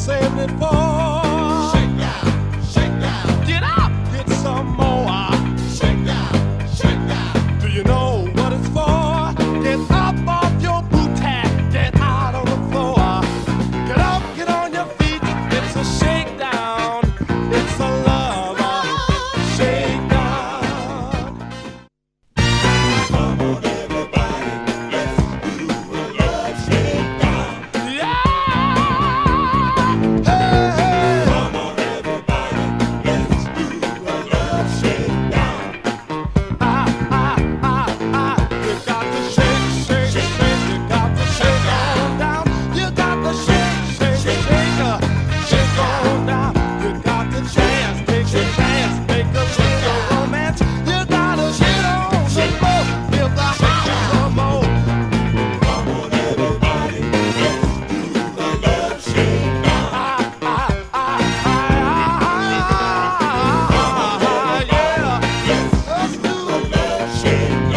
saved it for. Shake down, shake down. Get up, get some more. Shake down, shake down. Do you know what it's for? Get up off your booty, get out on the floor. Get up, get on your feet. It's a shakedown. It's a lover shakedown. Come on, everybody, let's do a love shakedown. Yeah. Hey, hey. Come on, everybody, let's do a love shakedown. You got to shake, shake, shake. You got to shake on down. You got to shake, shake, shake. Shake on down. You got to dance, take a chance, make a little romance. You gotta shit on the floor, give the house some more. Come on, everybody, let's do a love shakedown. Yeah. Let's do a love shakedown.